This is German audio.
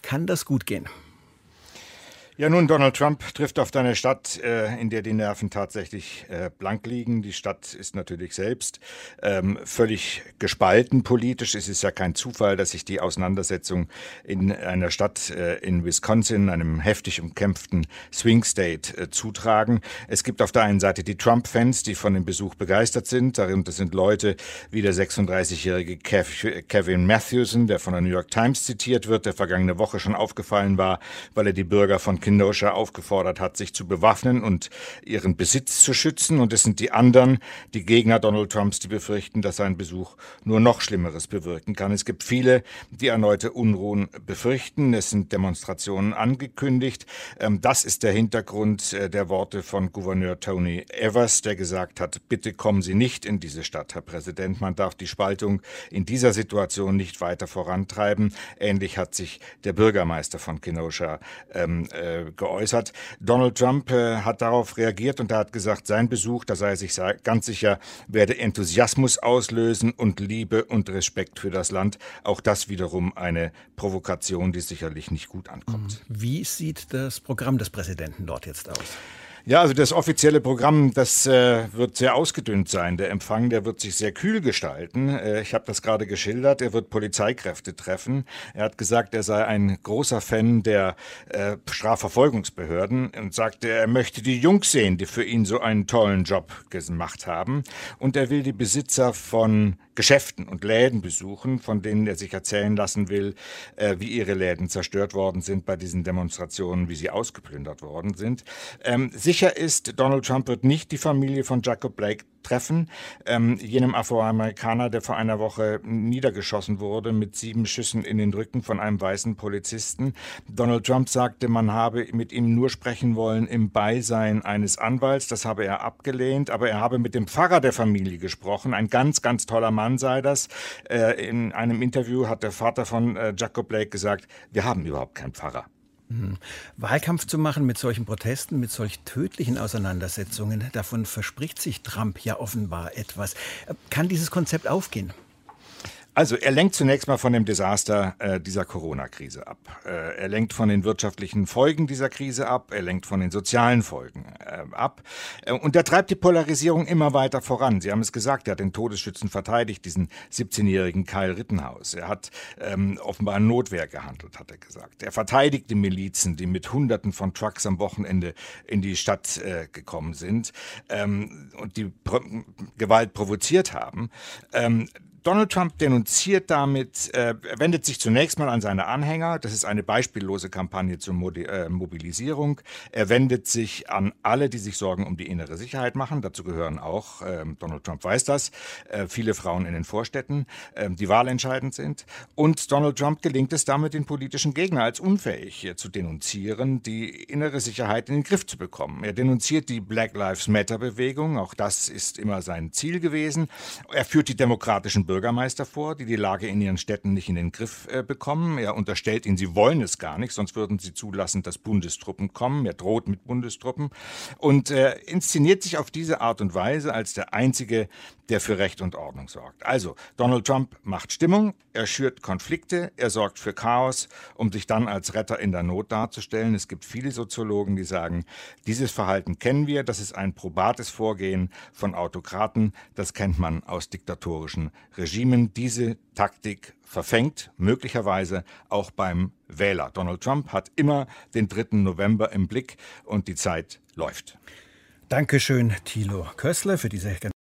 Kann das gut gehen? Ja, nun, Donald Trump trifft auf eine Stadt, in der die Nerven tatsächlich blank liegen. Die Stadt ist natürlich selbst völlig gespalten politisch. Es ist ja kein Zufall, dass sich die Auseinandersetzung in einer Stadt in Wisconsin, einem heftig umkämpften Swing State, zutragen. Es gibt auf der einen Seite die Trump-Fans, die von dem Besuch begeistert sind. Darunter sind Leute wie der 36-jährige Kevin Matthewson, der von der New York Times zitiert wird, der vergangene Woche schon aufgefallen war, weil er die Bürger von Kenosha aufgefordert hat, sich zu bewaffnen und ihren Besitz zu schützen. Und es sind die anderen, die Gegner Donald Trumps, die befürchten, dass sein Besuch nur noch Schlimmeres bewirken kann. Es gibt viele, die erneute Unruhen befürchten. Es sind Demonstrationen angekündigt. Das ist der Hintergrund der Worte von Gouverneur Tony Evers, der gesagt hat, bitte kommen Sie nicht in diese Stadt, Herr Präsident. Man darf die Spaltung in dieser Situation nicht weiter vorantreiben. Ähnlich hat sich der Bürgermeister von Kenosha geäußert. Donald Trump hat darauf reagiert und er hat gesagt, sein Besuch, da sei er sich ganz sicher, werde Enthusiasmus auslösen und Liebe und Respekt für das Land. Auch das wiederum eine Provokation, die sicherlich nicht gut ankommt. Wie sieht das Programm des Präsidenten dort jetzt aus? Ja, also das offizielle Programm, das wird sehr ausgedünnt sein. Der Empfang, der wird sich sehr kühl gestalten. Ich habe das gerade geschildert. Er wird Polizeikräfte treffen. Er hat gesagt, er sei ein großer Fan der Strafverfolgungsbehörden und sagte, er möchte die Jungs sehen, die für ihn so einen tollen Job gemacht haben. Und er will die Besitzer von Geschäften und Läden besuchen, von denen er sich erzählen lassen will, wie ihre Läden zerstört worden sind bei diesen Demonstrationen, wie sie ausgeplündert worden sind. Sicher ist, Donald Trump wird nicht die Familie von Jacob Blake treffen, jenem Afroamerikaner, der vor einer Woche niedergeschossen wurde mit 7 Schüssen in den Rücken von einem weißen Polizisten. Donald Trump sagte, man habe mit ihm nur sprechen wollen im Beisein eines Anwalts. Das habe er abgelehnt, aber er habe mit dem Pfarrer der Familie gesprochen. Ein ganz, ganz toller Mann sei das. In einem Interview hat der Vater von Jacob Blake gesagt, wir haben überhaupt keinen Pfarrer. Wahlkampf zu machen mit solchen Protesten, mit solch tödlichen Auseinandersetzungen, davon verspricht sich Trump ja offenbar etwas. Kann dieses Konzept aufgehen? Also er lenkt zunächst mal von dem Desaster dieser Corona-Krise ab. Er lenkt von den wirtschaftlichen Folgen dieser Krise ab. Er lenkt von den sozialen Folgen ab. Und er treibt die Polarisierung immer weiter voran. Sie haben es gesagt, er hat den Todesschützen verteidigt, diesen 17-jährigen Kyle Rittenhouse. Er hat offenbar in Notwehr gehandelt, hat er gesagt. Er verteidigt die Milizen, die mit Hunderten von Trucks am Wochenende in die Stadt gekommen sind und die Gewalt provoziert haben. Donald Trump denunziert damit, wendet sich zunächst mal an seine Anhänger. Das ist eine beispiellose Kampagne zur Mobilisierung. Er wendet sich an alle, die sich Sorgen um die innere Sicherheit machen. Dazu gehören auch, Donald Trump weiß das, viele Frauen in den Vorstädten, die wahlentscheidend sind. Und Donald Trump gelingt es damit, den politischen Gegner als unfähig zu denunzieren, die innere Sicherheit in den Griff zu bekommen. Er denunziert die Black Lives Matter-Bewegung. Auch das ist immer sein Ziel gewesen. Er führt die demokratischen Bürgermeister vor, die die Lage in ihren Städten nicht in den Griff bekommen. Er unterstellt ihnen, sie wollen es gar nicht, sonst würden sie zulassen, dass Bundestruppen kommen. Er droht mit Bundestruppen und inszeniert sich auf diese Art und Weise als der Einzige, der für Recht und Ordnung sorgt. Also, Donald Trump macht Stimmung, er schürt Konflikte, er sorgt für Chaos, um sich dann als Retter in der Not darzustellen. Es gibt viele Soziologen, die sagen, dieses Verhalten kennen wir, das ist ein probates Vorgehen von Autokraten, das kennt man aus diktatorischen Regimen. Diese Taktik verfängt möglicherweise auch beim Wähler. Donald Trump hat immer den 3. November im Blick und die Zeit läuft. Dankeschön, Thilo Kössler, für diese